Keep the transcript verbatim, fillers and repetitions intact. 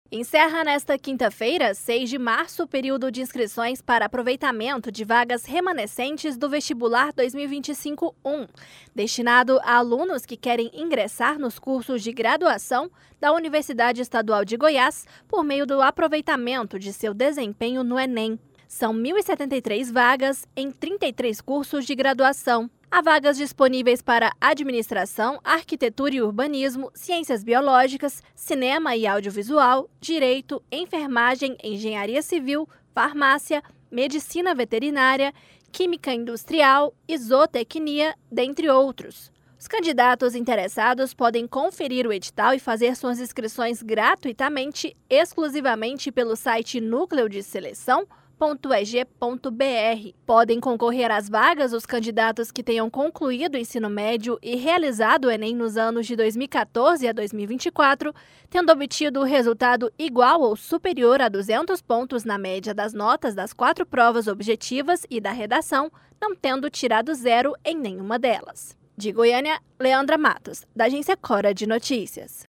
Encerra nesta quinta-feira, seis de março, o período de inscrições para aproveitamento de vagas remanescentes do Vestibular dois mil e vinte e cinco um, destinado a alunos que querem ingressar nos cursos de graduação da Universidade Estadual de Goiás por meio do aproveitamento de seu desempenho no Enem. São mil e setenta e três vagas em trinta e três cursos de graduação. Há vagas disponíveis para Administração, Arquitetura e Urbanismo, Ciências Biológicas, Cinema e Audiovisual, Direito, Enfermagem, Engenharia Civil, Farmácia, Medicina Veterinária, Química Industrial e Zootecnia, dentre outros. Os candidatos interessados podem conferir o edital e fazer suas inscrições gratuitamente, exclusivamente pelo site núcleo de seleção ponto e g ponto b r. Podem concorrer às vagas os candidatos que tenham concluído o ensino médio e realizado o Enem nos anos de dois mil e quatorze a dois mil e vinte e quatro, tendo obtido o resultado igual ou superior a duzentos pontos na média das notas das quatro provas objetivas e da redação, não tendo tirado zero em nenhuma delas. De Goiânia, Leandra Matos, da Agência Cora de Notícias.